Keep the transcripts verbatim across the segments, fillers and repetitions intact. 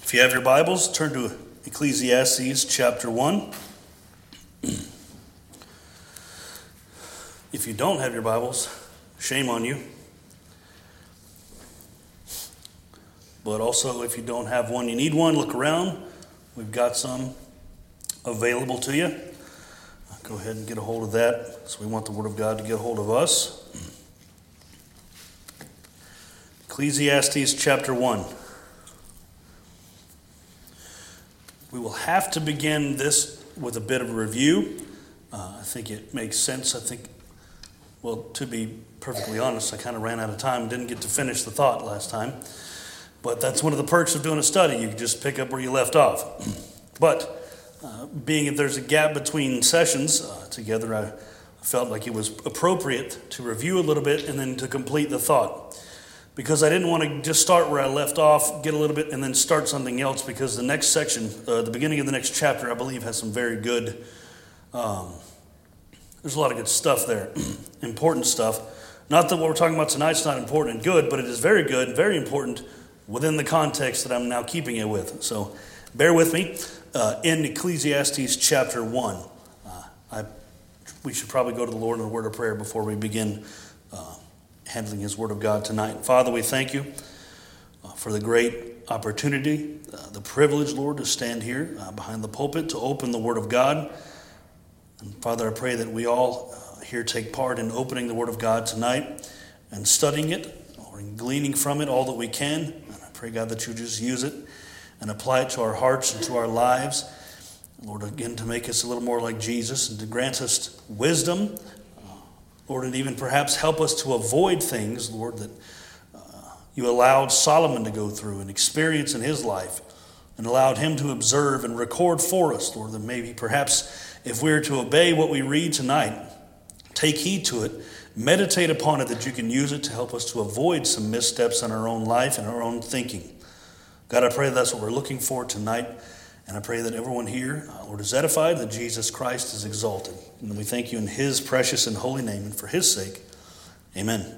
If you have your Bibles, turn to Ecclesiastes chapter one. If you don't have your Bibles, shame on you. But also, if you don't have one, you need one, look around. We've got some available to you. Go ahead and get a hold of that. So we want the Word of God to get a hold of us. Ecclesiastes chapter one. We will have to begin this with a bit of a review. Uh, I think it makes sense. I think, well, to be perfectly honest, I kind of ran out of time. Didn't get to finish the thought last time. But that's one of the perks of doing a study. You can just pick up where you left off. But uh, being if there's a gap between sessions uh, together, I felt like it was appropriate to review a little bit and then to complete the thought. Because I didn't want to just start where I left off, get a little bit, and then start something else, because the next section, uh, the beginning of the next chapter, I believe has some very good, um, there's a lot of good stuff there, important stuff. Not that what we're talking about tonight's not important and good, but it is very good, very important within the context that I'm now keeping it with. So bear with me. Uh, in Ecclesiastes chapter one, uh, I, we should probably go to the Lord in a word of prayer before we begin uh, handling His Word of God tonight. Father, we thank you uh, for the great opportunity, uh, the privilege, Lord, to stand here uh, behind the pulpit to open the Word of God. And Father, I pray that we all uh, here take part in opening the Word of God tonight and studying it or in gleaning from it all that we can. And I pray, God, that you just use it and apply it to our hearts and to our lives. Lord, again, to make us a little more like Jesus and to grant us wisdom, Lord, and even perhaps help us to avoid things, Lord, that uh, you allowed Solomon to go through and experience in his life and allowed him to observe and record for us, Lord, that maybe perhaps if we are to obey what we read tonight, take heed to it, meditate upon it, that you can use it to help us to avoid some missteps in our own life and our own thinking. God, I pray that's what we're looking for tonight. And I pray that everyone here, uh, Lord, is edified, that Jesus Christ is exalted. And we thank you in His precious and holy name, and for His sake, amen.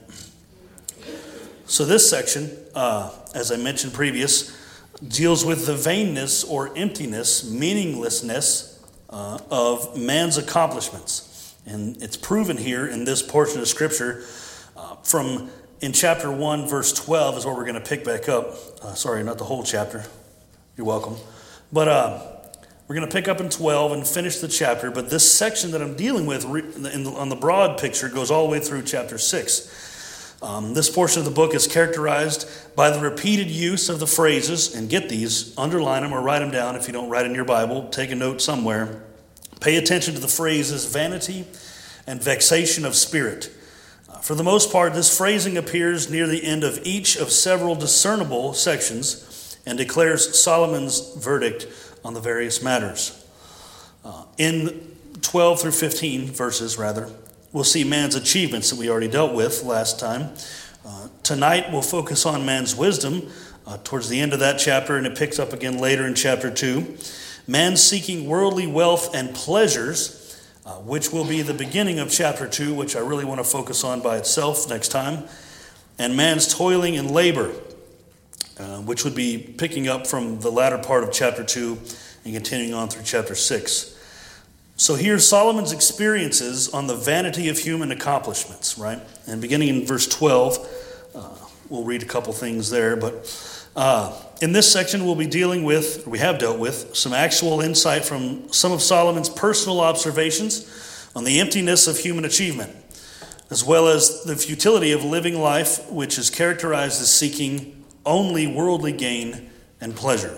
So this section, uh, as I mentioned previous, deals with the vainness or emptiness, meaninglessness uh, of man's accomplishments. And it's proven here in this portion of Scripture uh, from in chapter one, verse twelve is where we're going to pick back up. Uh, sorry, not the whole chapter. You're welcome. But uh, we're going to pick up in twelve and finish the chapter. But this section that I'm dealing with in the, on the broad picture goes all the way through chapter six. Um, this portion of the book is characterized by the repeated use of the phrases, and get these, underline them or write them down if you don't write in your Bible. Take a note somewhere. Pay attention to the phrases vanity and vexation of spirit. Uh, for the most part, this phrasing appears near the end of each of several discernible sections and declares Solomon's verdict on the various matters. Uh, in twelve through fifteen verses, rather, we'll see man's achievements that we already dealt with last time. Uh, tonight, we'll focus on man's wisdom uh, towards the end of that chapter, and it picks up again later in chapter two. Man seeking worldly wealth and pleasures, uh, which will be the beginning of chapter two, which I really want to focus on by itself next time. And man's toiling and labor, Uh, which would be picking up from the latter part of chapter two and continuing on through chapter six. So here's Solomon's experiences on the vanity of human accomplishments, right? And beginning in verse twelve, uh, we'll read a couple things there. But uh, in this section, we'll be dealing with, or we have dealt with, some actual insight from some of Solomon's personal observations on the emptiness of human achievement, as well as the futility of living life, which is characterized as seeking only worldly gain and pleasure.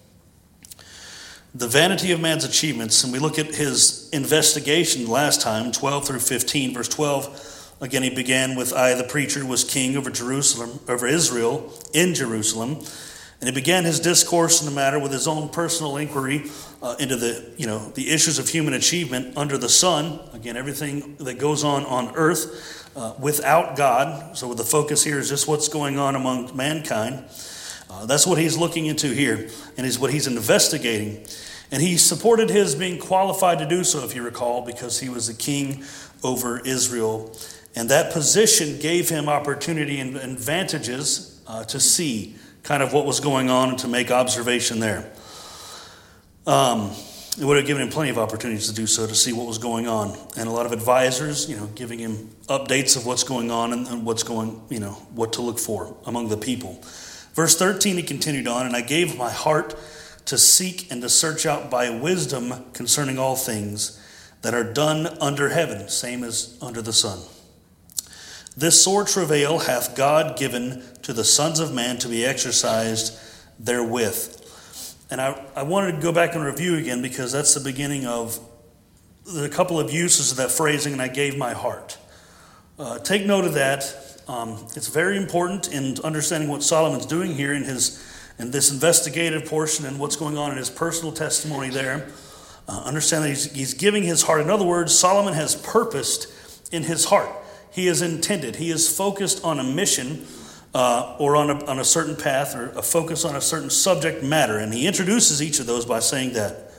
The vanity of man's achievements, and we look at his investigation last time, twelve through fifteen, verse twelve. Again, he began with, I, the preacher, was king over Jerusalem, over Israel, in Jerusalem. And he began his discourse in the matter with his own personal inquiry uh, into the, you know, the issues of human achievement under the sun. Again, everything that goes on on earth uh, without God. So the focus here is just what's going on among mankind. Uh, that's what he's looking into here, and is what he's investigating. And he supported his being qualified to do so, if you recall, because he was the king over Israel. And that position gave him opportunity and advantages uh, to see kind of what was going on and to make observation there. Um, it would have given him plenty of opportunities to do so, to see what was going on. And a lot of advisors, you know, giving him updates of what's going on and, and what's going, you know, what to look for among the people. Verse thirteen, he continued on, and I gave my heart to seek and to search out by wisdom concerning all things that are done under heaven, same as under the sun. This sore travail hath God given to the sons of man to be exercised therewith. And I, I wanted to go back and review again, because that's the beginning of the couple of uses of that phrasing, and I gave my heart. Uh, take note of that. Um, it's very important in understanding what Solomon's doing here in his in this investigative portion and what's going on in his personal testimony there. Uh, understand that he's, he's giving his heart. In other words, Solomon has purposed in his heart. He is intended. He is focused on a mission uh, or on a, on a certain path, or a focus on a certain subject matter. And he introduces each of those by saying that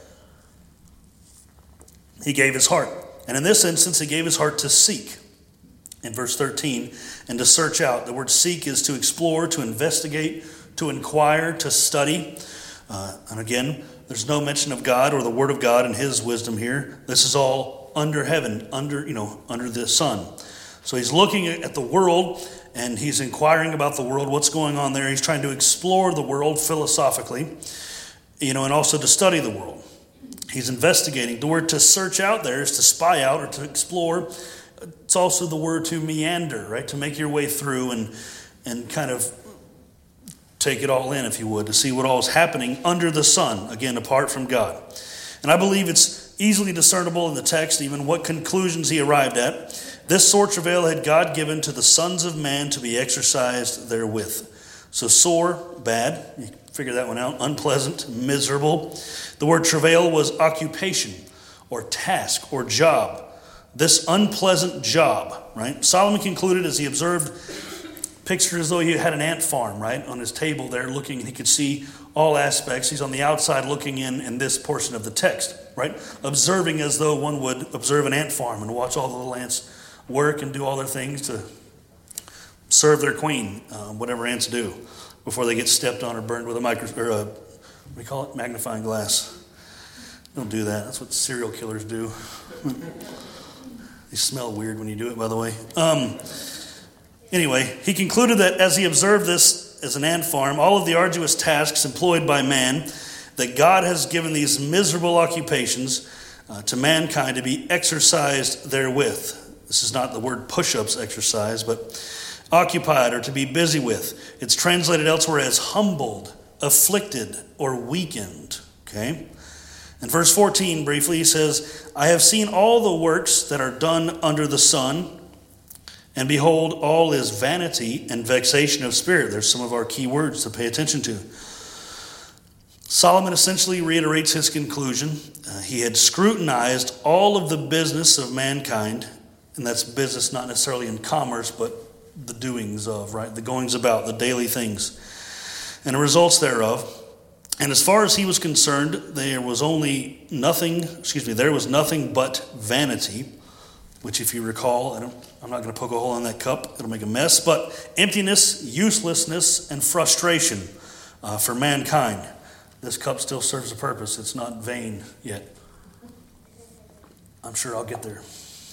he gave his heart. And in this instance, he gave his heart to seek. In verse thirteen, and to search out. The word seek is to explore, to investigate, to inquire, to study. Uh, and again, there's no mention of God or the Word of God and His wisdom here. This is all under heaven, under, you know, under the sun. So he's looking at the world, and he's inquiring about the world, what's going on there. He's trying to explore the world philosophically, you know, and also to study the world. He's investigating. The word to search out there is to spy out or to explore. It's also the word to meander, right? To make your way through and and kind of take it all in, if you would, to see what all is happening under the sun, again, apart from God. And I believe it's easily discernible in the text, even what conclusions he arrived at. This sore travail had God given to the sons of man to be exercised therewith. So sore, bad, you figure that one out, unpleasant, miserable. The word travail was occupation or task or job. This unpleasant job, right? Solomon concluded as he observed, pictured as though he had an ant farm, right? On his table there looking, and he could see all aspects. He's on the outside looking in in this portion of the text, right? Observing as though one would observe an ant farm and watch all the little ants work and do all their things to serve their queen, uh, whatever ants do, before they get stepped on or burned with a micro, or a, what do we call it? Magnifying glass. Don't do that. That's what serial killers do. They smell weird when you do it, by the way. Um, anyway, he concluded that as he observed this as an ant farm, all of the arduous tasks employed by man, that God has given these miserable occupations uh, to mankind to be exercised therewith. This is not the word push-ups exercise, but occupied or to be busy with. It's translated elsewhere as humbled, afflicted, or weakened. Okay? In verse fourteen, briefly, he says, I have seen all the works that are done under the sun, and behold, all is vanity and vexation of spirit. There's some of our key words to pay attention to. Solomon essentially reiterates his conclusion. Uh, he had scrutinized all of the business of mankind, and that's business not necessarily in commerce, but the doings of, right? The goings about, the daily things, and the results thereof. And as far as he was concerned, there was only nothing, excuse me, there was nothing but vanity, which if you recall, I don't, I'm not going to poke a hole in that cup, it'll make a mess, but emptiness, uselessness, and frustration uh, for mankind. This cup still serves a purpose. It's not vain yet. I'm sure I'll get there.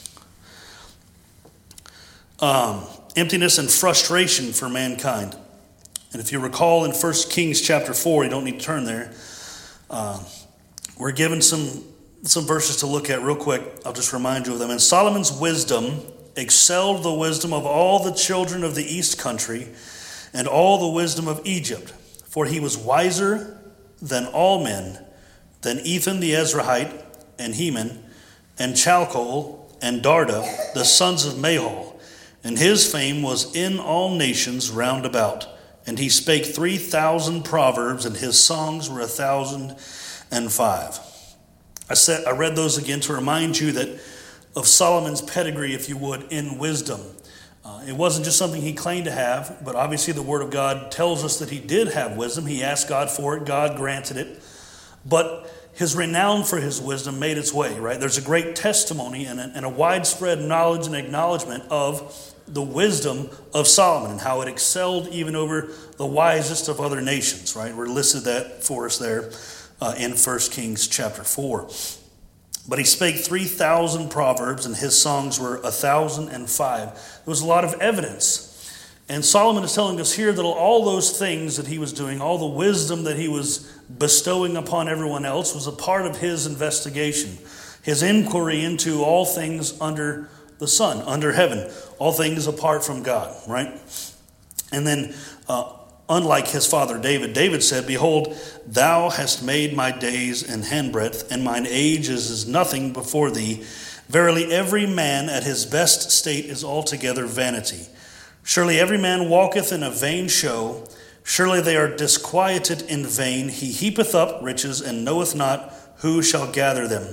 Um, emptiness and frustration for mankind. And if you recall in First Kings chapter four, you don't need to turn there, uh, we're given some, some verses to look at real quick. I'll just remind you of them. And Solomon's wisdom excelled the wisdom of all the children of the east country and all the wisdom of Egypt. For he was wiser than all men, than Ethan the Ezrahite, and Heman, and Chalcol, and Darda, the sons of Mahol. And his fame was in all nations round about. And he spake three thousand proverbs, and his songs were a thousand and five. I said I read those again to remind you that of Solomon's pedigree, if you would, in wisdom. Uh, it wasn't just something he claimed to have, but obviously the Word of God tells us that he did have wisdom. He asked God for it. God granted it. But his renown for his wisdom made its way, right? There's a great testimony and a, and a widespread knowledge and acknowledgement of the wisdom of Solomon and how it excelled even over the wisest of other nations, right? We're listed that for us there uh, in First Kings chapter four. But he spake three thousand proverbs, and his songs were a thousand and five. There was a lot of evidence. And Solomon is telling us here that all those things that he was doing, all the wisdom that he was bestowing upon everyone else, was a part of his investigation, his inquiry into all things under the sun, under heaven, all things apart from God, right? And then, uh, unlike his father David, David said, Behold, thou hast made my days an handbreadth, and mine age is as nothing before thee. Verily, every man at his best state is altogether vanity. Surely every man walketh in a vain show. Surely they are disquieted in vain. He heapeth up riches, and knoweth not who shall gather them.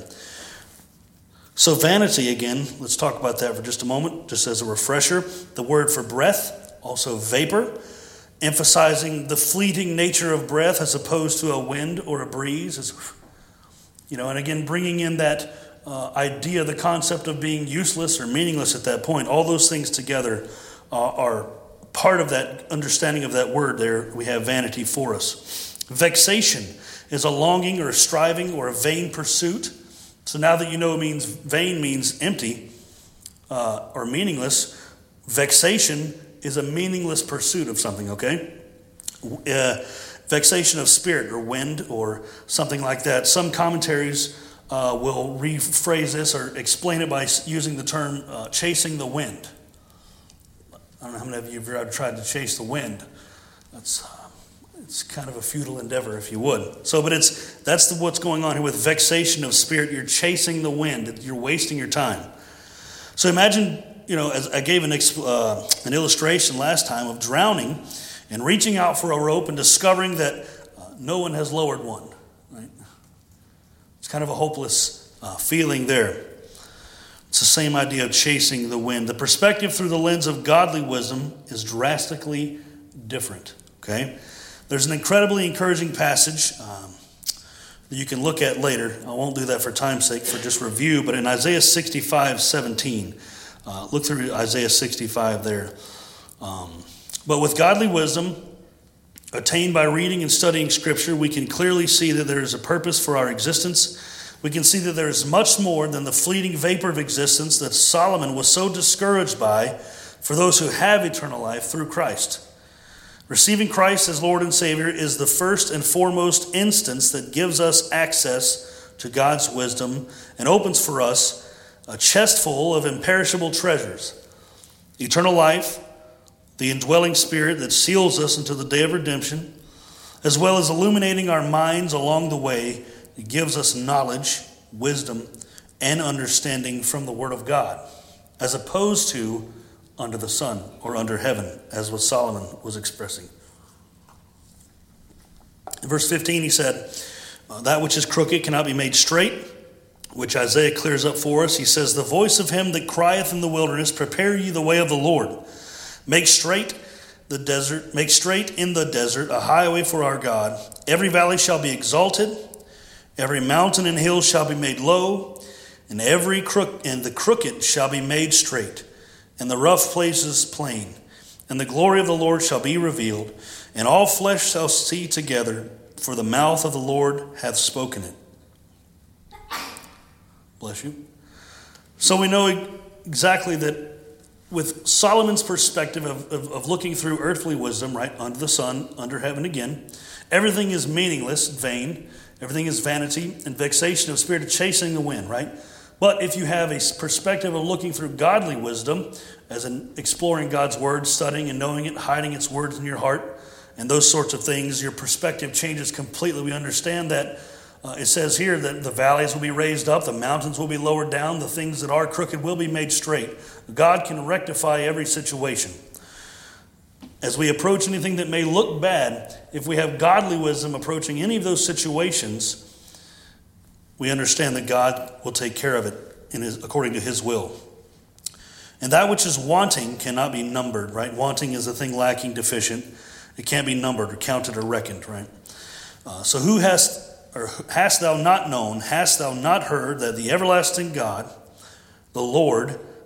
So vanity, again, let's talk about that for just a moment, just as a refresher. The word for breath, also vapor, emphasizing the fleeting nature of breath as opposed to a wind or a breeze. You know, and again, bringing in that uh, idea, the concept of being useless or meaningless at that point. All those things together uh, are part of that understanding of that word there. We have vanity for us. Vexation is a longing or a striving or a vain pursuit. So now that you know it means vain means empty uh, or meaningless, vexation is a meaningless pursuit of something, okay? Uh, vexation of spirit or wind or something like that. Some commentaries uh, will rephrase this or explain it by using the term uh, chasing the wind. I don't know how many of you have ever tried to chase the wind. That's uh, it's kind of a futile endeavor, if you would. So, but it's that's the, what's going on here with vexation of spirit. You're chasing the wind. You're wasting your time. So imagine, you know, as I gave an uh, an illustration last time of drowning and reaching out for a rope and discovering that uh, no one has lowered one. Right? It's kind of a hopeless uh, feeling there. It's the same idea of chasing the wind. The perspective through the lens of godly wisdom is drastically different. Okay, there's an incredibly encouraging passage um, that you can look at later. I won't do that for time's sake, for just review. But in Isaiah sixty-five seventeen, uh, look through Isaiah sixty-five there. Um, but with godly wisdom attained by reading and studying Scripture, we can clearly see that there is a purpose for our existence. We can see that there is much more than the fleeting vapor of existence that Solomon was so discouraged by for those who have eternal life through Christ. Receiving Christ as Lord and Savior is the first and foremost instance that gives us access to God's wisdom and opens for us a chest full of imperishable treasures. Eternal life, the indwelling Spirit that seals us until the day of redemption, as well as illuminating our minds along the way. It gives us knowledge, wisdom, and understanding from the Word of God, as opposed to under the sun or under heaven, as what Solomon was expressing. In verse fifteen, he said, that which is crooked cannot be made straight, which Isaiah clears up for us. He says, the voice of him that crieth in the wilderness, prepare ye the way of the Lord. Make straight the desert, make straight in the desert a highway for our God. Every valley shall be exalted, every mountain and hill shall be made low, and every crook and the crooked shall be made straight, and the rough places plain. And the glory of the Lord shall be revealed, and all flesh shall see together, for the mouth of the Lord hath spoken it. Bless you. So we know exactly that with Solomon's perspective of, of, of looking through earthly wisdom, right, under the sun, under heaven again, everything is meaningless, vain. Everything is vanity and vexation of spirit, chasing the wind, right? But if you have a perspective of looking through godly wisdom, as in exploring God's word, studying and knowing it, hiding its words in your heart, and those sorts of things, your perspective changes completely. We understand that uh, it says here that the valleys will be raised up, the mountains will be lowered down, the things that are crooked will be made straight. God can rectify every situation. As we approach anything that may look bad, if we have godly wisdom approaching any of those situations, we understand that God will take care of it in his, according to his will. And that which is wanting cannot be numbered, right? Wanting is a thing lacking, deficient. It can't be numbered or counted or reckoned, right? Uh, so who hast, or hast thou not known, hast thou not heard that the everlasting God, the Lord,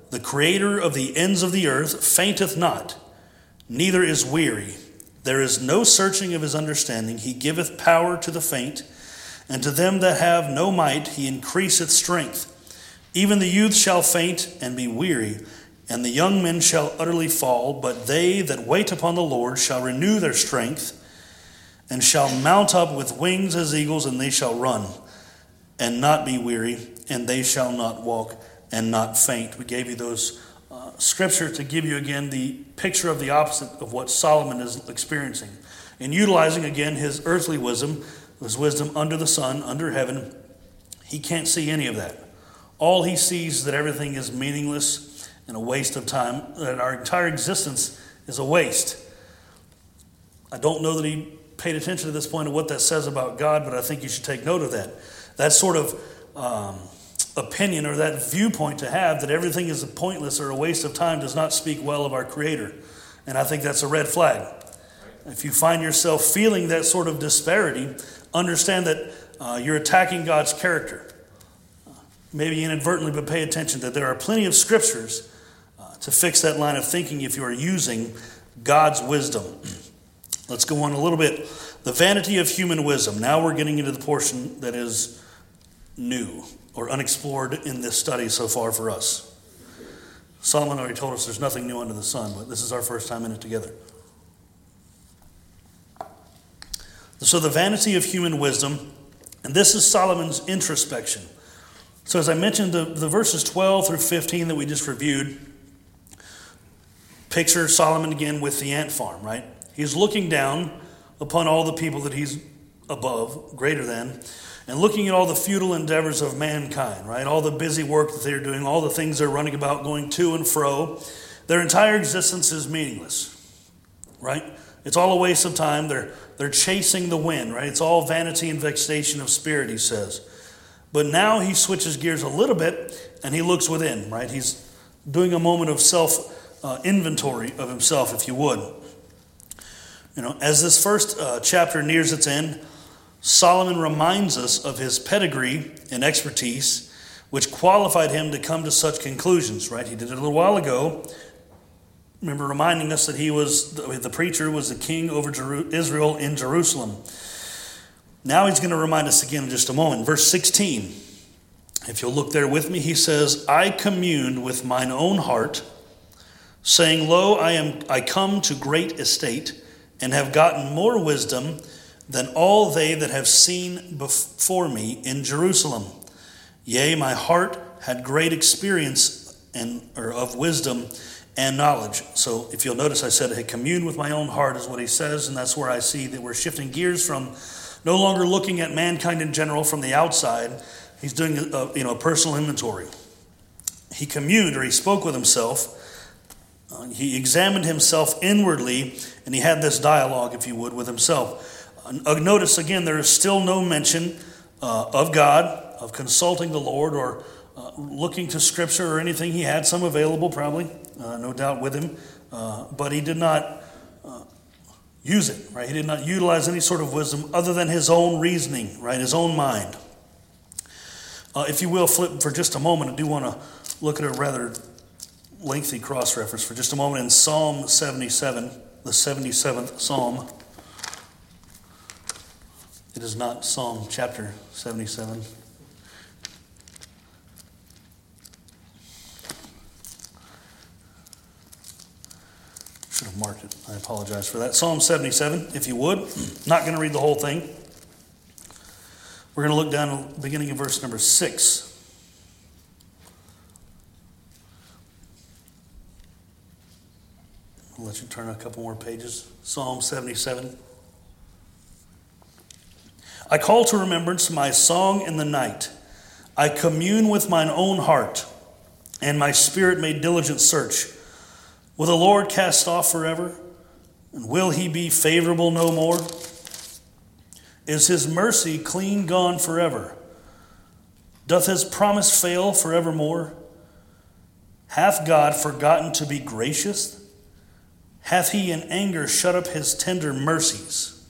the creator of the ends of the earth, fainteth not, neither is weary. There is no searching of his understanding. He giveth power to the faint, and to them that have no might he increaseth strength. Even the youth shall faint and be weary, and the young men shall utterly fall. But they that wait upon the Lord shall renew their strength, and shall mount up with wings as eagles, and they shall run and not be weary, and they shall not walk and not faint. We gave you those uh, scriptures to give you again the picture of the opposite of what Solomon is experiencing. In utilizing again his earthly wisdom, his wisdom under the sun, under heaven, he can't see any of that. All he sees is that everything is meaningless and a waste of time, that our entire existence is a waste. I don't know that he paid attention to this point of what that says about God, but I think you should take note of that. That sort of um, opinion or that viewpoint to have that everything is pointless or a waste of time does not speak well of our Creator. And I think that's a red flag. If you find yourself feeling that sort of disparity, understand that uh, you're attacking God's character. Maybe inadvertently, but pay attention that there are plenty of scriptures uh, to fix that line of thinking if you are using God's wisdom. Let's go on a little bit. The vanity of human wisdom. Now we're getting into the portion that is new or unexplored in this study so far for us. Solomon already told us there's nothing new under the sun, but this is our first time in it together. So the vanity of human wisdom, and this is Solomon's introspection. So as I mentioned, the, the verses twelve through fifteen that we just reviewed, picture Solomon again with the ant farm, right? He's looking down upon all the people that he's above, greater than, and looking at all the futile endeavors of mankind, right? All the busy work that they're doing, all the things they're running about, going to and fro. Their entire existence is meaningless, right? It's all a waste of time. They're, they're chasing the wind, right? It's all vanity and vexation of spirit, he says. But now he switches gears a little bit and he looks within, right? He's doing a moment of self-inventory uh, of himself, if you would. You know, as this first uh, chapter nears its end, Solomon reminds us of his pedigree and expertise, which qualified him to come to such conclusions, right? He did it a little while ago. Remember reminding us that he was, the preacher was the king over Jeru- Israel in Jerusalem. Now he's going to remind us again in just a moment. Verse sixteen, if you'll look there with me, he says, I communed with mine own heart, saying, Lo, I am I come to great estate, and have gotten more wisdom than all they that have seen before me in Jerusalem. Yea, my heart had great experience and or of wisdom and knowledge. So if you'll notice, I said I communed with my own heart is what he says, and that's where I see that we're shifting gears from no longer looking at mankind in general from the outside. He's doing a, you know, a personal inventory. He communed, or he spoke with himself. Uh, he examined himself inwardly, and he had this dialogue, if you would, with himself. Uh, notice again, there is still no mention uh, of God, of consulting the Lord, or uh, looking to Scripture or anything. He had some available, probably, uh, no doubt, with him, uh, but he did not uh, use it, right? He did not utilize any sort of wisdom other than his own reasoning, right? His own mind. Uh, if you will, flip for just a moment. I do want to look at a rather lengthy cross-reference for just a moment in Psalm seventy-seven, the seventy-seventh Psalm. It is not Psalm chapter seventy-seven. Should have marked it. I apologize for that. Psalm seventy-seven, if you would. Not going to read the whole thing. We're going to look down at the beginning of verse number six. I'll let you turn a couple more pages. Psalm seventy-seven. I call to remembrance my song in the night. I commune with mine own heart, and my spirit made diligent search. Will the Lord cast off forever? And will he be favorable no more? Is his mercy clean gone forever? Doth his promise fail forevermore? Hath God forgotten to be gracious? Hath he in anger shut up his tender mercies?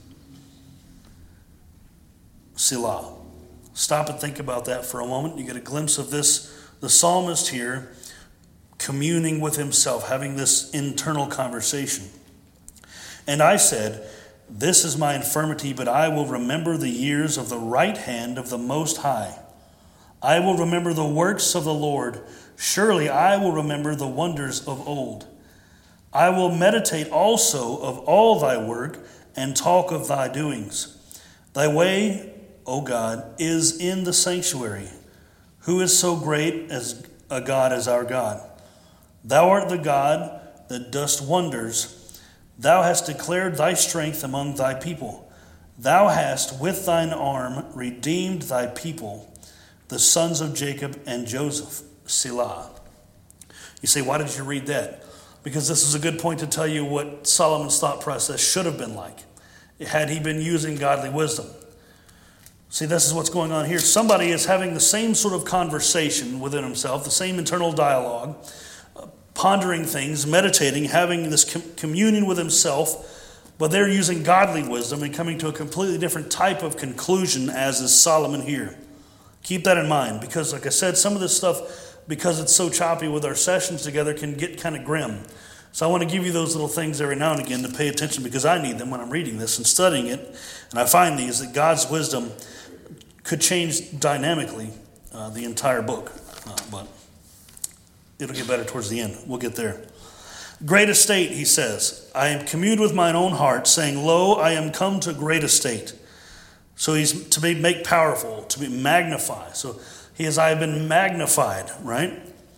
Selah. Stop and think about that for a moment. You get a glimpse of this, the psalmist here, communing with himself, having this internal conversation. And I said, this is my infirmity, but I will remember the years of the right hand of the Most High. I will remember the works of the Lord. Surely I will remember the wonders of old. I will meditate also of all thy work and talk of thy doings. Thy way, O God, is in the sanctuary. Who is so great as a God as our God? Thou art the God that dost wonders. Thou hast declared thy strength among thy people. Thou hast with thine arm redeemed thy people, the sons of Jacob and Joseph. Selah. You say, why did you read that? Because this is a good point to tell you what Solomon's thought process should have been like had he been using godly wisdom. See, this is what's going on here. Somebody is having the same sort of conversation within himself, the same internal dialogue, uh, pondering things, meditating, having this com- communion with himself, but they're using godly wisdom and coming to a completely different type of conclusion, as is Solomon here. Keep that in mind, because like I said, some of this stuff, because it's so choppy with our sessions together, can get kind of grim. So I want to give you those little things every now and again to pay attention, because I need them when I'm reading this and studying it. And I find these, that God's wisdom could change dynamically uh, the entire book. Uh, but it'll get better towards the end. We'll get there. Great estate, he says. I am communed with mine own heart, saying, lo, I am come to great estate. So he's to be make powerful, to be magnified. So he is, I have been magnified, right?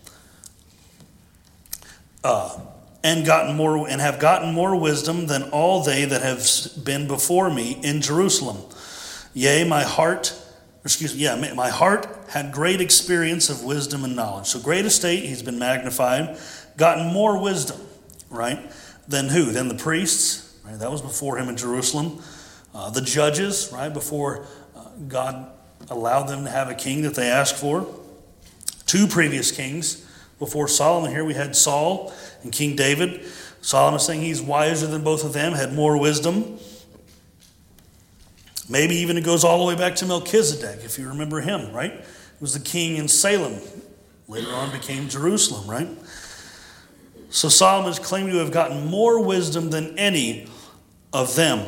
Uh, and gotten more, and have gotten more wisdom than all they that have been before me in Jerusalem. Yea, my heart, excuse me, yeah, my heart had great experience of wisdom and knowledge. So great estate, he's been magnified, gotten more wisdom, right? Than who? Than the priests, right? That was before him in Jerusalem. Uh, the judges, right? Before uh, God allowed them to have a king that they asked for. Two previous kings. Before Solomon here, we had Saul and King David. Solomon saying he's wiser than both of them, had more wisdom. Maybe even it goes all the way back to Melchizedek, if you remember him, right? He was the king in Salem. Later on became Jerusalem, right? So Solomon is claimed to have gotten more wisdom than any of them.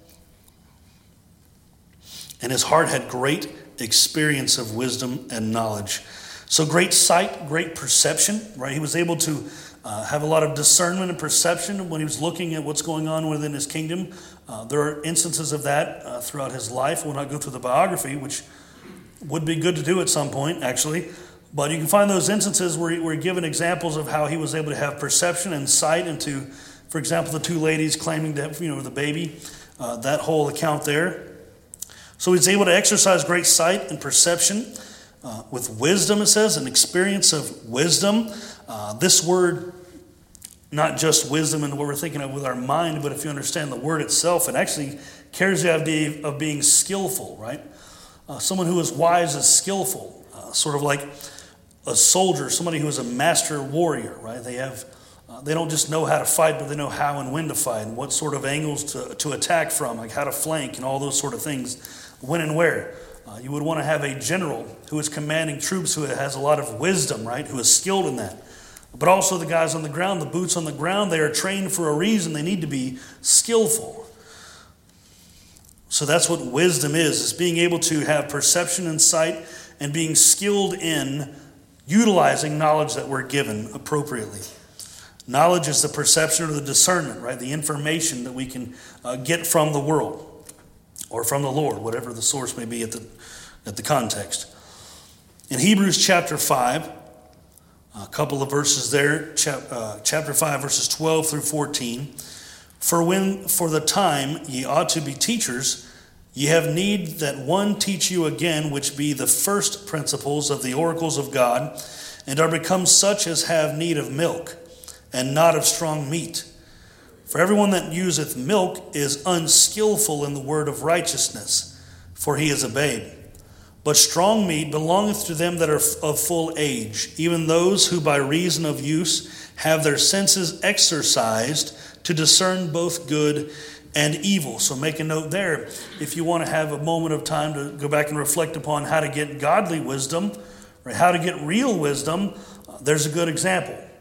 And his heart had great experience of wisdom and knowledge. So great sight, great perception, right? He was able to uh, have a lot of discernment and perception when he was looking at what's going on within his kingdom. Uh, there are instances of that uh, throughout his life. We'll not go through the biography, which would be good to do at some point, actually. But you can find those instances where we're given examples of how he was able to have perception and sight into, for example, the two ladies claiming to have, you know, the baby, uh, that whole account there. So he's able to exercise great sight and perception uh, with wisdom, it says, an experience of wisdom. Uh, this word, not just wisdom and what we're thinking of with our mind, but if you understand the word itself, it actually carries the idea of being skillful, right? Uh, someone who is wise is skillful, uh, sort of like a soldier, somebody who is a master warrior, right? They have, uh, they don't just know how to fight, but they know how and when to fight and what sort of angles to, to attack from, like how to flank and all those sort of things. When and where. Uh, you would want to have a general who is commanding troops who has a lot of wisdom, right? Who is skilled in that. But also the guys on the ground, the boots on the ground, they are trained for a reason. They need to be skillful. So that's what wisdom is, is being able to have perception and sight and being skilled in utilizing knowledge that we're given appropriately. Knowledge is the perception or the discernment, right? The information that we can uh, get from the world. Or from the Lord, whatever the source may be at the at the context. In Hebrews chapter five, a couple of verses there, chap, uh, chapter five, verses twelve through fourteen. For when for the time ye ought to be teachers, ye have need that one teach you again, which be the first principles of the oracles of God, and are become such as have need of milk, and not of strong meat. For everyone that useth milk is unskillful in the word of righteousness, for he is a babe. But strong meat belongeth to them that are of full age, even those who by reason of use have their senses exercised to discern both good and evil. So make a note there, if you want to have a moment of time to go back and reflect upon how to get godly wisdom, or how to get real wisdom, uh, there's a good example.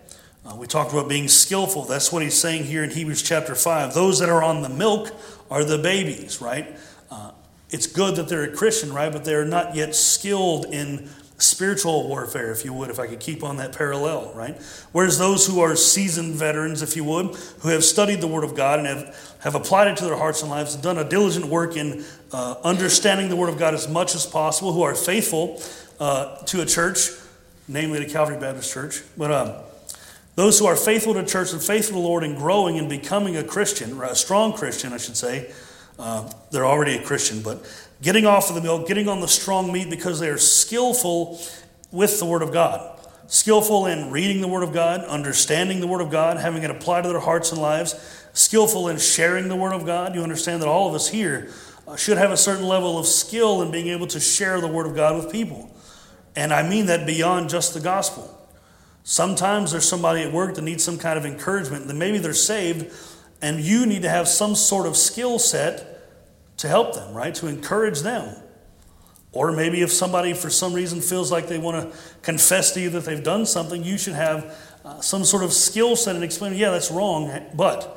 Uh, we talked about being skillful. That's what he's saying here in Hebrews chapter five. Those that are on the milk are the babies, right? Uh, it's good that they're a Christian, right? But they're not yet skilled in spiritual warfare, if you would, if I could keep on that parallel, right? Whereas those who are seasoned veterans, if you would, who have studied the Word of God and have, have applied it to their hearts and lives, done a diligent work in uh, understanding the Word of God as much as possible, who are faithful uh, to a church, namely the Calvary Baptist Church, but um, those who are faithful to church and faithful to the Lord and growing and becoming a Christian, or a strong Christian, I should say, uh, they're already a Christian, but getting off of the milk, getting on the strong meat because they are skillful with the Word of God. Skillful in reading the Word of God, understanding the Word of God, having it applied to their hearts and lives. Skillful in sharing the Word of God. You understand that all of us here uh, should have a certain level of skill in being able to share the Word of God with people. And I mean that beyond just the gospel. Sometimes there's somebody at work that needs some kind of encouragement. Then maybe they're saved, and you need to have some sort of skill set to help them, right? To encourage them. Or maybe if somebody for some reason feels like they want to confess to you that they've done something, you should have uh, some sort of skill set in explaining, yeah, that's wrong, but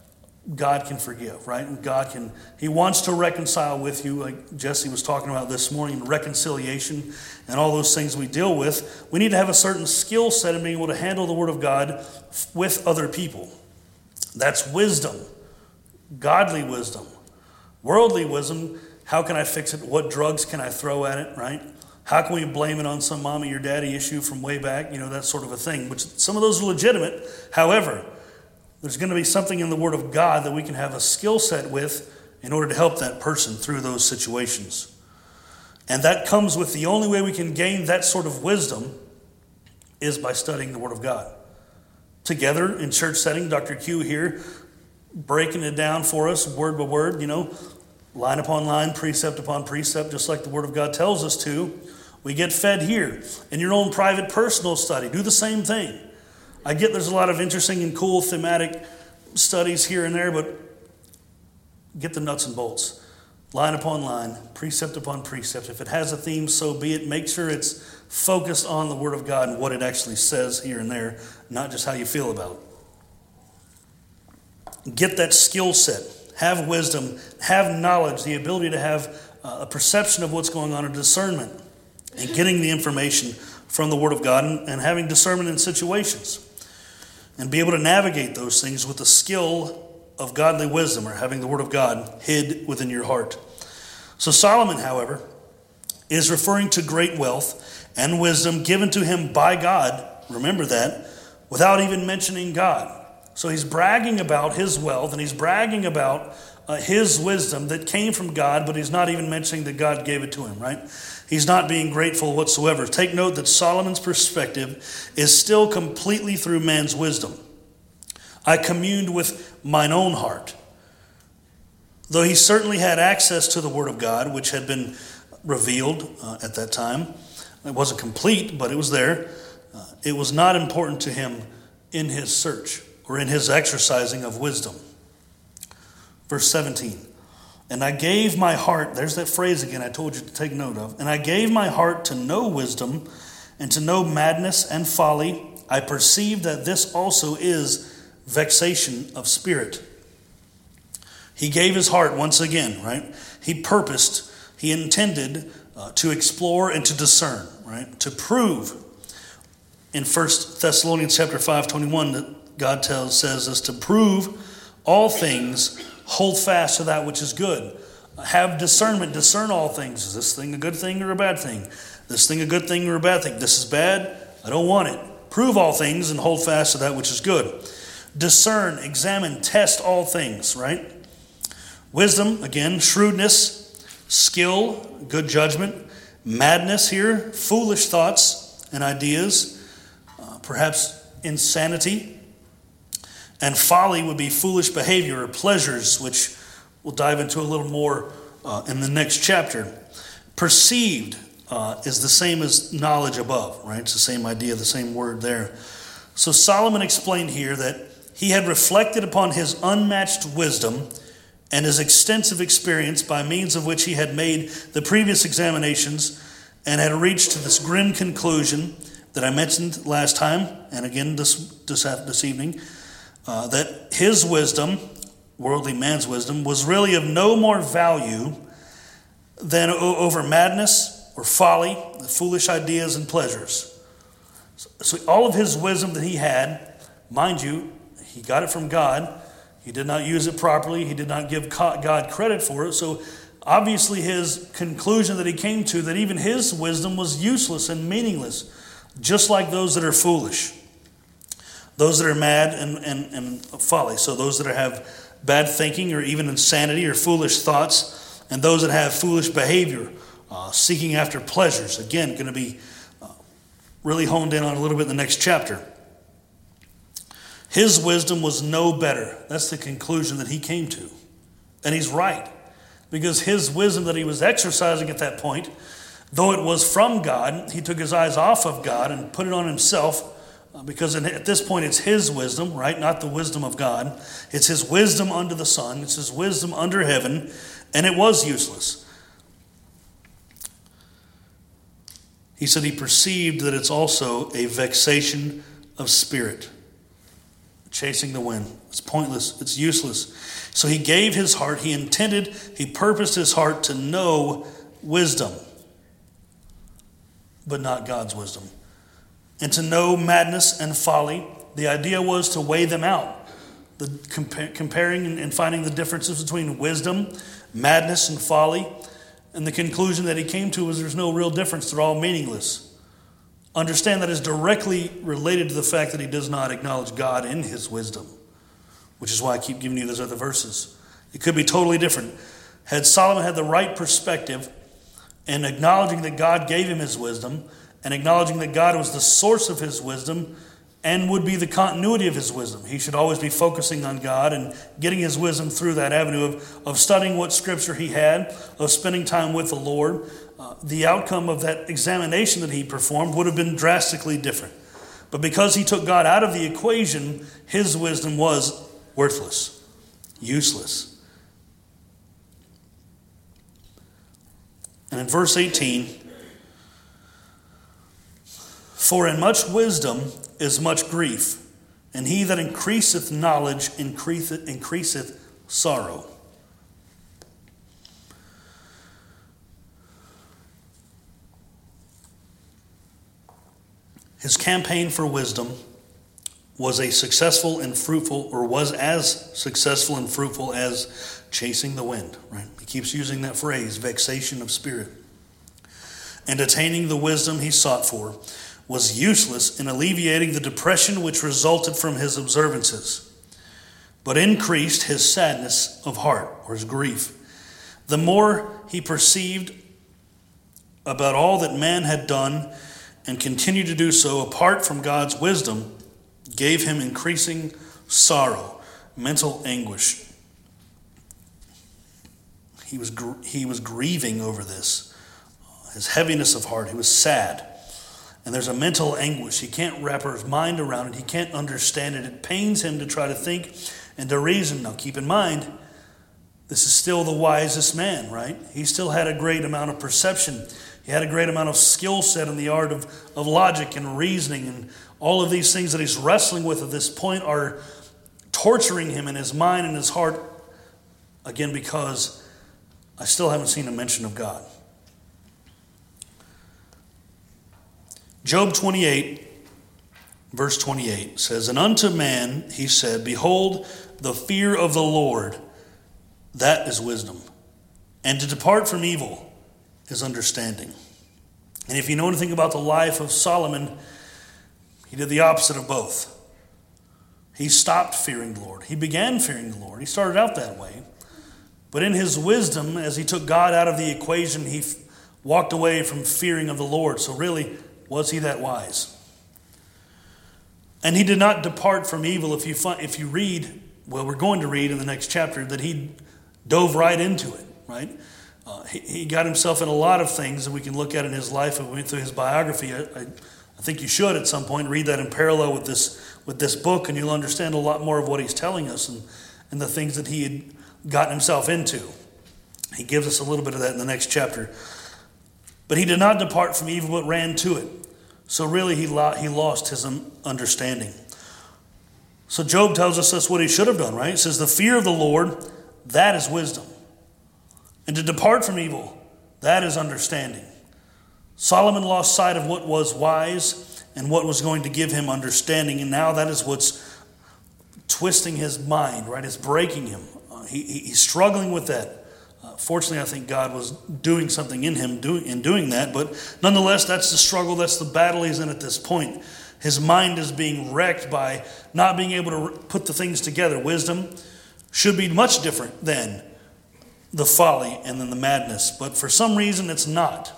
God can forgive, right? And God can, He wants to reconcile with you, like Jesse was talking about this morning, reconciliation and all those things we deal with. We need to have a certain skill set in being able to handle the Word of God with other people. That's wisdom, godly wisdom. Worldly wisdom, how can I fix it? What drugs can I throw at it, right? How can we blame it on some mommy or daddy issue from way back? You know, that sort of a thing, which some of those are legitimate. However, there's going to be something in the Word of God that we can have a skill set with in order to help that person through those situations. And that comes with the only way we can gain that sort of wisdom is by studying the Word of God. Together in church setting, Doctor Q here, breaking it down for us word by word, you know, line upon line, precept upon precept, just like the Word of God tells us to. We get fed here. In your own private personal study, do the same thing. I get there's a lot of interesting and cool thematic studies here and there, but get the nuts and bolts. Line upon line, precept upon precept. If it has a theme, so be it. Make sure it's focused on the Word of God and what it actually says here and there, not just how you feel about it. Get that skill set. Have wisdom. Have knowledge, the ability to have a perception of what's going on, a discernment, and getting the information from the Word of God and, and having discernment in situations. And be able to navigate those things with the skill of godly wisdom, or having the Word of God hid within your heart. So Solomon, however, is referring to great wealth and wisdom given to him by God, remember that, without even mentioning God. So he's bragging about his wealth, and he's bragging about uh, his wisdom that came from God, but he's not even mentioning that God gave it to him, right? He's not being grateful whatsoever. Take note that Solomon's perspective is still completely through man's wisdom. I communed with mine own heart. Though he certainly had access to the Word of God, which had been revealed uh, at that time. It wasn't complete, but it was there. Uh, it was not important to him in his search or in his exercising of wisdom. Verse seventeen. And I gave my heart, there's that phrase again I told you to take note of. And I gave my heart to know wisdom and to know madness and folly. I perceive that this also is vexation of spirit. He gave his heart once again, right? He purposed, he intended uh, to explore and to discern, right? To prove. In First Thessalonians chapter five, twenty-one, that God tells says us to prove all things, hold fast to that which is good. Have discernment, discern all things. Is this thing a good thing or a bad thing? This thing a good thing or a bad thing? This is bad, I don't want it. Prove all things and hold fast to that which is good. Discern, examine, test all things, right? Wisdom, again, shrewdness, skill, good judgment, madness here, foolish thoughts and ideas, uh, perhaps insanity, and folly would be foolish behavior or pleasures, which we'll dive into a little more uh, in the next chapter. Perceived uh, is the same as knowledge above, right? It's the same idea, the same word there. So Solomon explained here that he had reflected upon his unmatched wisdom and his extensive experience by means of which he had made the previous examinations and had reached to this grim conclusion that I mentioned last time, and again this this, this evening, uh, that his wisdom, worldly man's wisdom, was really of no more value than o- over madness or folly, the foolish ideas and pleasures. So, so all of his wisdom that he had, mind you, he got it from God. He did not use it properly. He did not give God credit for it. So obviously his conclusion that he came to, that even his wisdom was useless and meaningless, just like those that are foolish, those that are mad and, and, and folly. So those that have bad thinking or even insanity or foolish thoughts, and those that have foolish behavior, uh, seeking after pleasures. Again, going to be uh, really honed in on a little bit in the next chapter. His wisdom was no better. That's the conclusion that he came to. And he's right. Because his wisdom that he was exercising at that point, though it was from God, he took his eyes off of God and put it on himself. Uh, because at this point it's his wisdom, right? Not the wisdom of God. It's his wisdom under the sun. It's his wisdom under heaven. And it was useless. He said he perceived that it's also a vexation of spirit. Chasing the wind. It's pointless. It's useless. So he gave his heart. He intended, he purposed his heart to know wisdom, but not God's wisdom. And to know madness and folly. The idea was to weigh them out. The compa- comparing and finding the differences between wisdom, madness, and folly. And the conclusion that he came to was there's no real difference. They're all meaningless. Understand that is directly related to the fact that he does not acknowledge God in his wisdom, which is why I keep giving you those other verses. It could be totally different. Had Solomon had the right perspective and acknowledging that God gave him his wisdom and acknowledging that God was the source of his wisdom and would be the continuity of his wisdom, he should always be focusing on God and getting his wisdom through that avenue of, of studying what scripture he had, of spending time with the Lord. Uh, the outcome of that examination that he performed would have been drastically different. But because he took God out of the equation, his wisdom was worthless, useless. And in verse eighteen, for in much wisdom is much grief, and he that increaseth knowledge increaseth, increaseth sorrow. His campaign for wisdom was a successful and fruitful, or was as successful and fruitful as chasing the wind, right? He keeps using that phrase, vexation of spirit. And attaining the wisdom he sought for was useless in alleviating the depression which resulted from his observances, but increased his sadness of heart, or his grief. The more he perceived about all that man had done and continued to do so apart from God's wisdom, gave him increasing sorrow, mental anguish. He was gr- he was grieving over this, his heaviness of heart. He was sad. And there's a mental anguish. He can't wrap his mind around it. He can't understand it. It pains him to try to think and to reason. Now keep in mind, this is still the wisest man, right? He still had a great amount of perception. He had a great amount of skill set in the art of, of logic and reasoning. And all of these things that he's wrestling with at this point are torturing him in his mind and his heart. Again, because I still haven't seen a mention of God. Job twenty-eight, verse twenty-eight says, and unto man he said, behold, the fear of the Lord, that is wisdom. And to depart from evil is understanding. And if you know anything about the life of Solomon, he did the opposite of both. He stopped fearing the Lord. He began fearing the Lord. He started out that way. But in his wisdom, as he took God out of the equation, he f- walked away from fearing of the Lord. So really, was he that wise? And he did not depart from evil. If you find, if you read, well, we're going to read in the next chapter that he dove right into it, right? Uh, he, he got himself in a lot of things that we can look at in his life. If we went through his biography, I, I, I think you should at some point read that in parallel with this with this book, and you'll understand a lot more of what he's telling us and, and the things that he had gotten himself into. He gives us a little bit of that in the next chapter. But he did not depart from evil, but ran to it. So really he lo- he lost his understanding. So Job tells us that's what he should have done, right? It says, the fear of the Lord, that is wisdom. And to depart from evil, that is understanding. Solomon lost sight of what was wise and what was going to give him understanding. And now that is what's twisting his mind, right? It's breaking him. Uh, he, he's struggling with that. Uh, fortunately, I think God was doing something in him doing, in doing that. But nonetheless, that's the struggle. That's the battle he's in at this point. His mind is being wrecked by not being able to put the things together. Wisdom should be much different than the folly and then the madness. But for some reason, it's not.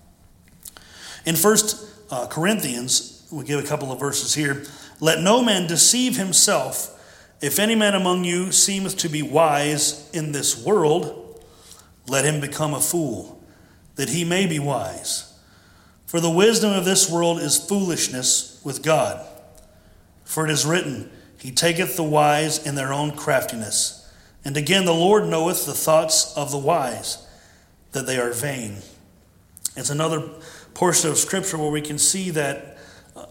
In First uh, Corinthians, we give a couple of verses here. Let no man deceive himself. If any man among you seemeth to be wise in this world, let him become a fool, that he may be wise. For the wisdom of this world is foolishness with God. For it is written, He taketh the wise in their own craftiness. And again, the Lord knoweth the thoughts of the wise, that they are vain. It's another portion of Scripture where we can see that uh,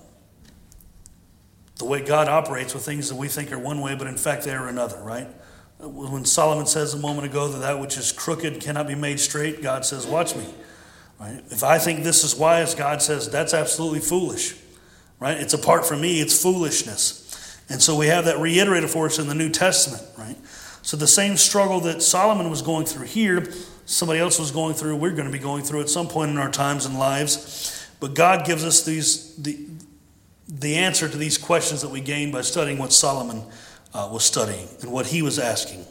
the way God operates with things that we think are one way, but in fact they are another, right? When Solomon says a moment ago that that which is crooked cannot be made straight, God says, watch me. Right? If I think this is wise, God says that's absolutely foolish. Right? It's apart from me, it's foolishness. And so we have that reiterated for us in the New Testament, right? So the same struggle that Solomon was going through here, somebody else was going through, we're going to be going through at some point in our times and lives. But God gives us these the, the answer to these questions that we gain by studying what Solomon uh, was studying and what he was asking.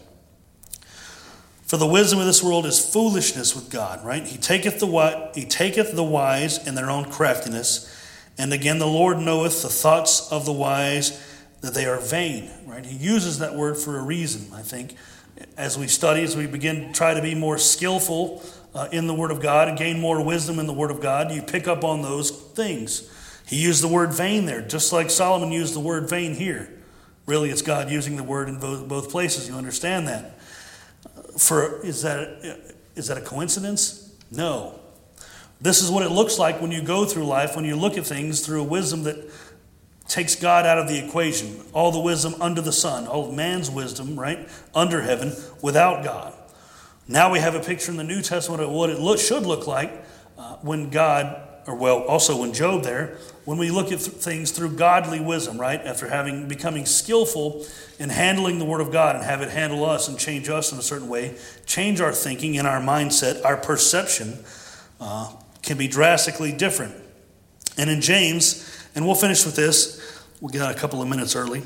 For the wisdom of this world is foolishness with God, right? He taketh the he taketh the wise in their own craftiness. And again, the Lord knoweth the thoughts of the wise, that they are vain, right? He uses that word for a reason, I think. As we study, as we begin to try to be more skillful uh, in the Word of God and gain more wisdom in the Word of God, you pick up on those things. He used the word vain there, just like Solomon used the word vain here. Really, it's God using the word in both, both places. You understand that. For is that is that a coincidence? No. This is what it looks like when you go through life, when you look at things through a wisdom that takes God out of the equation. All the wisdom under the sun, all of man's wisdom, right, under heaven, without God. Now we have a picture in the New Testament of what it look, should look like uh, when God, or well, also when Job there, when we look at th- things through godly wisdom, right, after having becoming skillful in handling the Word of God and have it handle us and change us in a certain way, change our thinking and our mindset, our perception uh, can be drastically different. And in James, and we'll finish with this, we got a couple of minutes early.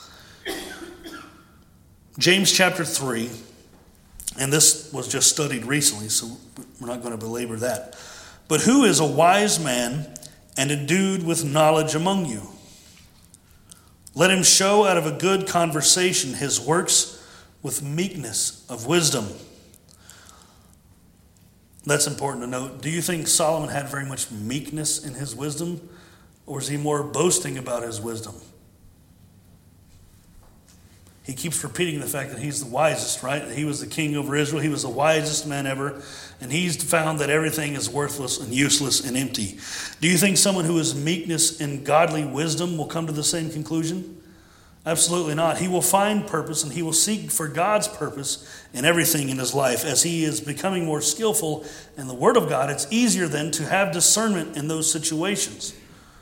James chapter three, and this was just studied recently, so we're not going to belabor that. But who is a wise man and endued with knowledge among you? Let him show out of a good conversation his works with meekness of wisdom. That's important to note. Do you think Solomon had very much meekness in his wisdom? Or is he more boasting about his wisdom? He keeps repeating the fact that he's the wisest, right? He was the king over Israel. He was the wisest man ever. And he's found that everything is worthless and useless and empty. Do you think someone who has meekness and godly wisdom will come to the same conclusion? Absolutely not. He will find purpose and he will seek for God's purpose in everything in his life. As he is becoming more skillful in the Word of God, it's easier then to have discernment in those situations.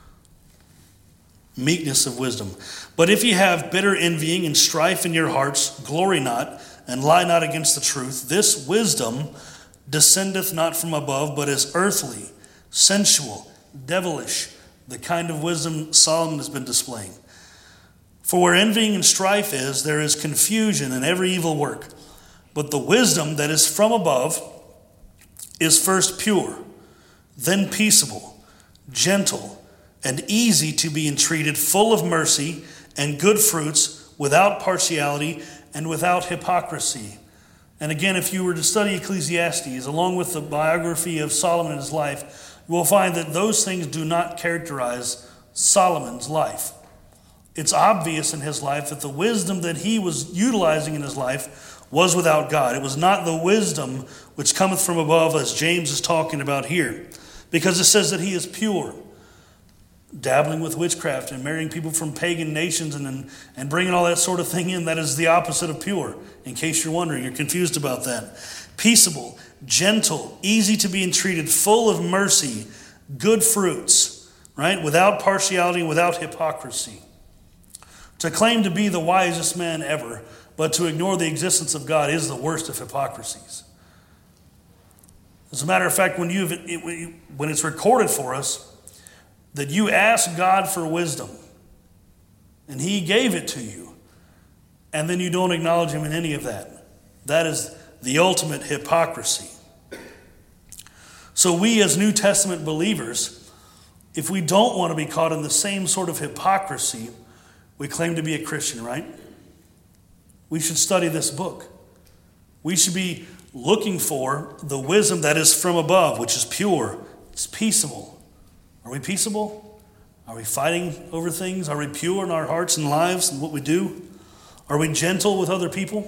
Meekness of wisdom. But if ye have bitter envying and strife in your hearts, glory not, and lie not against the truth. This wisdom descendeth not from above, but is earthly, sensual, devilish, the kind of wisdom Solomon has been displaying. For where envying and strife is, there is confusion and every evil work. But the wisdom that is from above is first pure, then peaceable, gentle, and easy to be entreated, full of mercy and good fruits, without partiality and without hypocrisy. And again, if you were to study Ecclesiastes, along with the biography of Solomon in his life, you will find that those things do not characterize Solomon's life. It's obvious in his life that the wisdom that he was utilizing in his life was without God. It was not the wisdom which cometh from above, as James is talking about here, because it says that he is pure. dabbling with witchcraft and marrying people from pagan nations and, and, and bringing all that sort of thing in, that is the opposite of pure, in case you're wondering, you're confused about that. Peaceable, gentle, easy to be entreated, full of mercy, good fruits, right? Without partiality, without hypocrisy. To claim to be the wisest man ever, but to ignore the existence of God is the worst of hypocrisies. As a matter of fact, when you when it's recorded for us that you asked God for wisdom, and He gave it to you, and then you don't acknowledge Him in any of that, that is the ultimate hypocrisy. So we as New Testament believers, if we don't want to be caught in the same sort of hypocrisy, we claim to be a Christian, right? We should study this book. We should be looking for the wisdom that is from above, which is pure, it's peaceable. Are we peaceable? Are we fighting over things? Are we pure in our hearts and lives and what we do? Are we gentle with other people?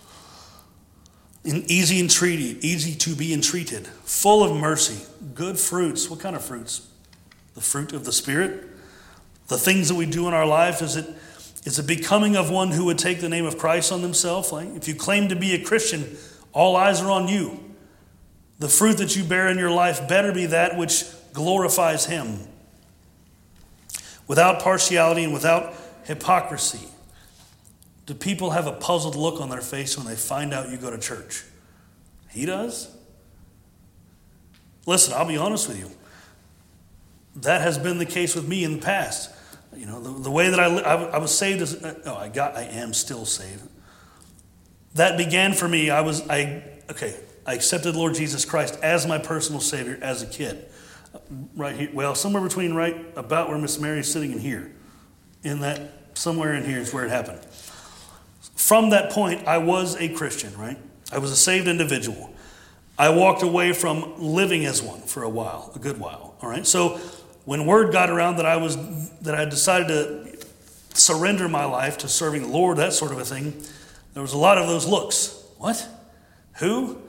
And easy entreated, easy to be entreated, full of mercy, good fruits. What kind of fruits? The fruit of the Spirit? The things that we do in our life, is it is it becoming of one who would take the name of Christ on themselves? Like, if you claim to be a Christian, all eyes are on you. The fruit that you bear in your life better be that which glorifies Him, without partiality and without hypocrisy. Do people have a puzzled look on their face when they find out you go to church? He does? Listen, I'll be honest with you. That has been the case with me in the past. You know, the, the way that I, I, I was saved as, oh, I got, I am still saved. That began for me, I was, I, okay, I accepted the Lord Jesus Christ as my personal Savior as a kid. Right here, well, somewhere between right about where Miss Mary is sitting in here. In that, somewhere in here is where it happened. From that point, I was a Christian, right? I was a saved individual. I walked away from living as one for a while, a good while, all right? So when word got around that I was, that I decided to surrender my life to serving the Lord, that sort of a thing, there was a lot of those looks. What? Who?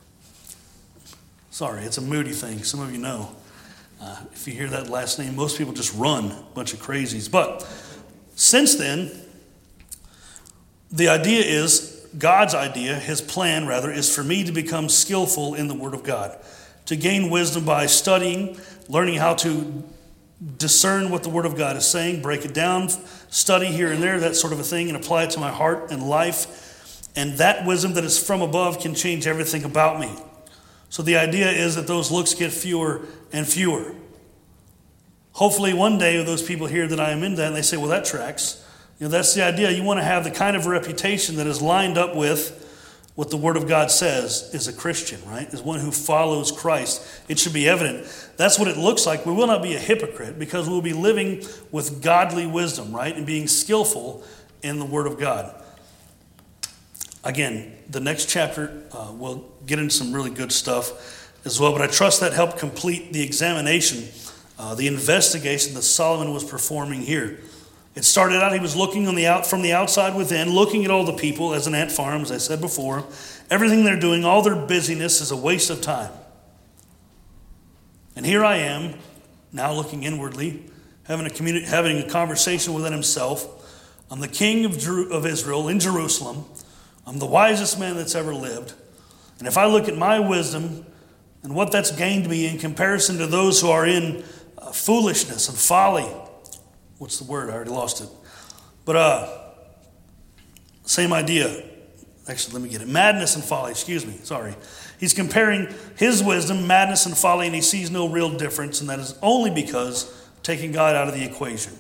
Sorry, it's a moody thing. Some of you know. Uh, if you hear that last name, most people just run, a bunch of crazies. But since then, the idea is, God's idea, His plan rather, is for me to become skillful in the Word of God, to gain wisdom by studying, learning how to discern what the Word of God is saying, break it down, study here and there, that sort of a thing, and apply it to my heart and life. And that wisdom that is from above can change everything about me. So the idea is that those looks get fewer and fewer. Hopefully one day those people hear that I am in that and they say, well, that tracks. You know, that's the idea. You want to have the kind of reputation that is lined up with what the Word of God says is a Christian, right? Is one who follows Christ. It should be evident. That's what it looks like. We will not be a hypocrite because we'll be living with godly wisdom, right? And being skillful in the Word of God. Again, the next chapter, uh, we'll get into some really good stuff as well, but I trust that helped complete the examination, uh, the investigation that Solomon was performing here. It started out, he was looking on the out from the outside within, looking at all the people as an ant farm, as I said before. Everything they're doing, all their busyness is a waste of time. And here I am, now looking inwardly, having a communi- having a conversation within himself. I'm the king of, Jer- of Israel in Jerusalem. I'm the wisest man that's ever lived. And if I look at my wisdom and what that's gained me in comparison to those who are in uh, foolishness and folly, what's the word? I already lost it. But uh, same idea. Actually, let me get it. Madness and folly, excuse me, sorry. He's comparing his wisdom, madness and folly, and he sees no real difference, and that is only because taking God out of the equation.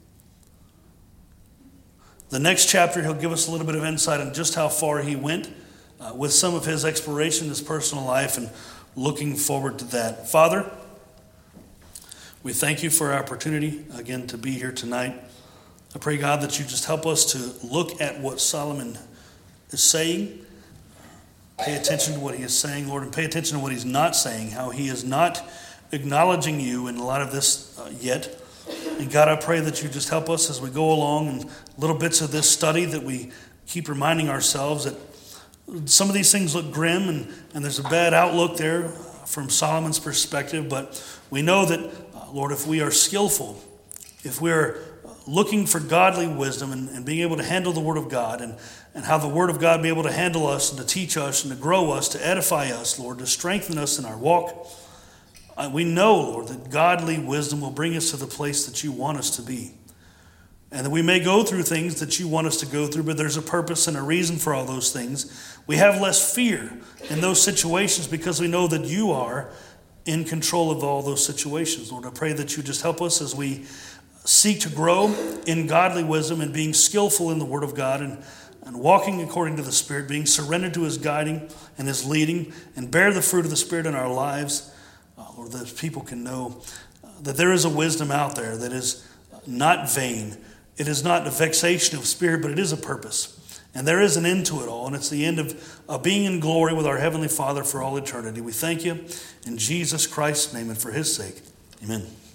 The next chapter, he'll give us a little bit of insight on just how far he went uh, with some of his exploration, his personal life, and looking forward to that. Father, we thank you for our opportunity, again, to be here tonight. I pray, God, that you just help us to look at what Solomon is saying, pay attention to what he is saying, Lord, and pay attention to what he's not saying, how he is not acknowledging you in a lot of this uh, yet. And God, I pray that you just help us as we go along and little bits of this study that we keep reminding ourselves that some of these things look grim and, and there's a bad outlook there from Solomon's perspective, but we know that, uh, Lord, if we are skillful if we're looking for godly wisdom and, and being able to handle the Word of God, and, and how the Word of God be able to handle us and to teach us and to grow us, to edify us, Lord, to strengthen us in our walk, uh, we know, Lord, that godly wisdom will bring us to the place that you want us to be. And that we may go through things that you want us to go through, but there's a purpose and a reason for all those things. We have less fear in those situations because we know that you are in control of all those situations. Lord, I pray that you just help us as we seek to grow in godly wisdom and being skillful in the Word of God, and, and walking according to the Spirit, being surrendered to His guiding and His leading, and bear the fruit of the Spirit in our lives. Uh, Lord, that people can know uh, that there is a wisdom out there that is not vain. It is not a vexation of spirit, but it is a purpose. And there is an end to it all, and it's the end of, of being in glory with our Heavenly Father for all eternity. We thank you in Jesus Christ's name and for His sake. Amen.